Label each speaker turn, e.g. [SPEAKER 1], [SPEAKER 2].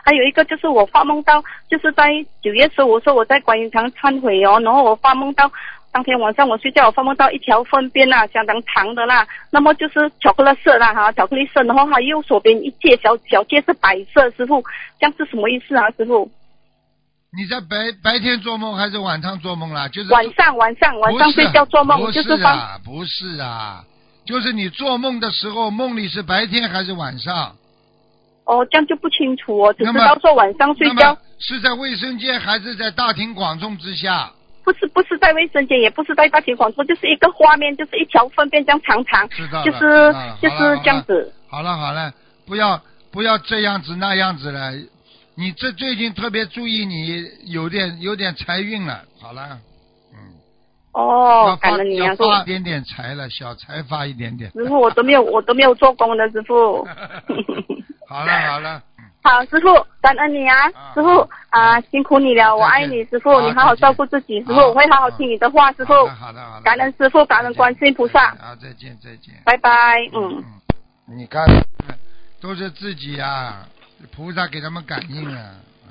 [SPEAKER 1] 还有一个就是我发梦到，就是在9月15说我在观音堂忏悔哦，然后我发梦到当天晚上我睡觉，我发梦到一条粪便啦，相当长的啦，那么就是巧克力色啦哈，巧克力色，然后它右手边一界小界是白色，师傅，这样是什么意思啊，师傅？
[SPEAKER 2] 你在白天做梦还是晚上做梦啦？就是
[SPEAKER 1] 晚上睡觉做梦，就是
[SPEAKER 2] 不是啊，就是你做梦的时候，梦里是白天还是晚上？
[SPEAKER 1] 哦，这样就不清楚哦，只知道说晚上睡觉。
[SPEAKER 2] 是在卫生间还是在大庭广众之下？
[SPEAKER 1] 不是在卫生间，也不是在大庭广众，就是一个画面，就是一条粪便这样长长，就是这样子。
[SPEAKER 2] 好了，不要这样子那样子了。你这最近特别注意，你有点财运了。好了，
[SPEAKER 1] 哦，感恩你啊，
[SPEAKER 2] 要发一点点财了，小财发一点点。
[SPEAKER 1] 师傅，我都没有做工的，师傅。
[SPEAKER 2] 好了。
[SPEAKER 1] 好，师傅，感恩你啊，师傅啊，辛苦你了，我爱你，师傅，你好好照顾自己，师傅，我会好好听你的话，师傅。
[SPEAKER 2] 好的。
[SPEAKER 1] 感恩师傅，感恩观世音菩萨。
[SPEAKER 2] 好，再见。
[SPEAKER 1] 拜拜，
[SPEAKER 2] 你看，都是自己啊，菩萨给他们感应啊。